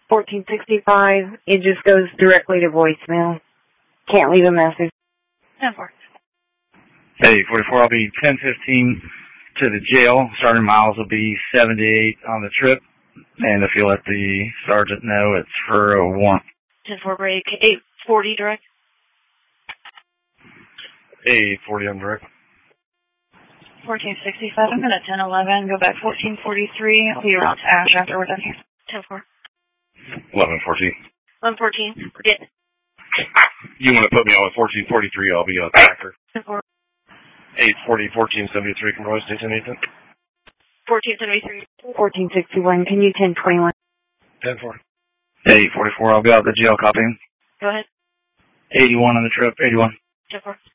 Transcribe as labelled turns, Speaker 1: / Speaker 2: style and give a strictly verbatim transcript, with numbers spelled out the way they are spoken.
Speaker 1: fourteen sixty-five, it just goes directly to voicemail. Can't leave a message.
Speaker 2: ten four.
Speaker 3: Hey, forty-four, I'll be ten fifteen to the jail. Starting miles will be seventy-eight on the trip. And if you let the sergeant know, it's for a warrant.
Speaker 2: ten four break, eight forty direct.
Speaker 4: eight forty on direct.
Speaker 2: fourteen sixty-five, I'm going to ten eleven, go back fourteen forty-three. I'll be around to Ash after we're done here. ten four.
Speaker 4: eleven fourteen.
Speaker 2: eleven fourteen, forget it.
Speaker 4: You want to put me on with fourteen forty-three, I'll be on Packer.
Speaker 2: ten four.
Speaker 4: eight forty, fourteen seventy-three, Conroy Station, Ethan.
Speaker 2: fourteen seventy-three.
Speaker 1: fourteen sixty-one, can you ten twenty-one?
Speaker 4: ten four.
Speaker 3: Hey, forty-four, I'll be out the jail copying.
Speaker 2: Go ahead.
Speaker 3: eighty-one on the trip, eighty-one.
Speaker 2: ten four.